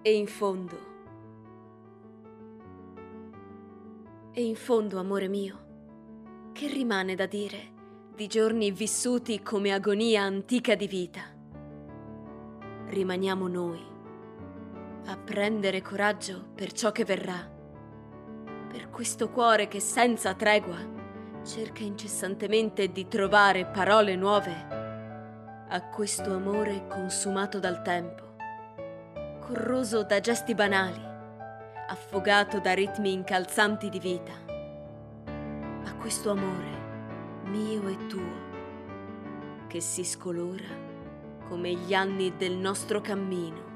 E in fondo, amore mio, che rimane da dire di giorni vissuti come agonia antica di vita? Rimaniamo noi a prendere coraggio per ciò che verrà, per questo cuore che senza tregua cerca incessantemente di trovare parole nuove a questo amore consumato dal tempo, corroso da gesti banali, affogato da ritmi incalzanti di vita, a questo amore mio e tuo che si scolora come gli anni del nostro cammino.